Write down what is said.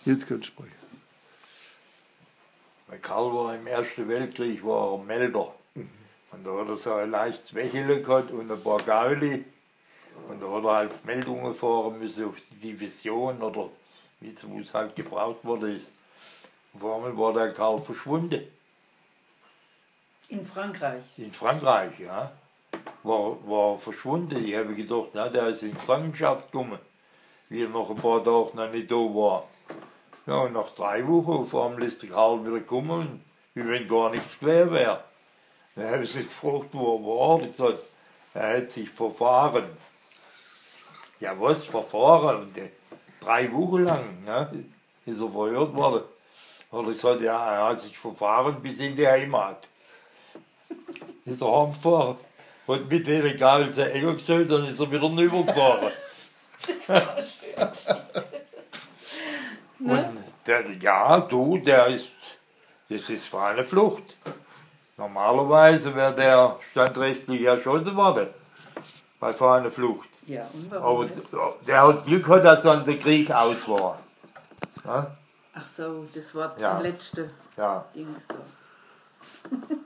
Jetzt kannst du sprechen. Mein Karl war im Ersten Weltkrieg war er Melder. Und da hat er so ein leichtes Wächele gehabt und ein paar Gauli. Und da hat er als Meldungen fahren müssen auf die Division oder wie es halt gebraucht worden ist. Und vor allem war der Karl verschwunden. In Frankreich? In Frankreich, ja. War verschwunden. Ich habe gedacht, na, der ist in die Gefangenschaft gekommen. Wie er nach ein paar Tagen noch nicht da war. Ja, und nach 3 Wochen vor allem ist der Karl wieder gekommen, wie wenn gar nichts gewesen wäre. Dann habe ich sie gefragt, wo er war. Ich gesagt, er hat sich verfahren. Ja, was, verfahren? Und 3 Wochen lang ist er verhört worden. Hat er gesagt, ja, er hat sich verfahren bis in die Heimat. Ist er heimgefahren, hat mit den Regal sein Ego gesagt, dann ist er wieder rübergefahren. Das ist doch eine schöne Geschichte. Und das ist für eine Flucht. Normalerweise wäre der standrechtlich erschossen worden. Bei so einer Flucht. Ja, und warum Aber nicht? der hat Glück gehabt, dass dann der Krieg aus war. Ja? Ach so, das war Ja. das letzte Ja. Dings da.